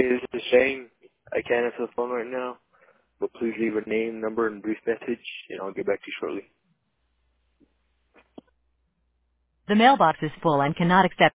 Hey, this is Shane. I can't answer the phone right now, but please leave a name, number, and brief message, and I'll get back to you shortly. The mailbox is full and cannot accept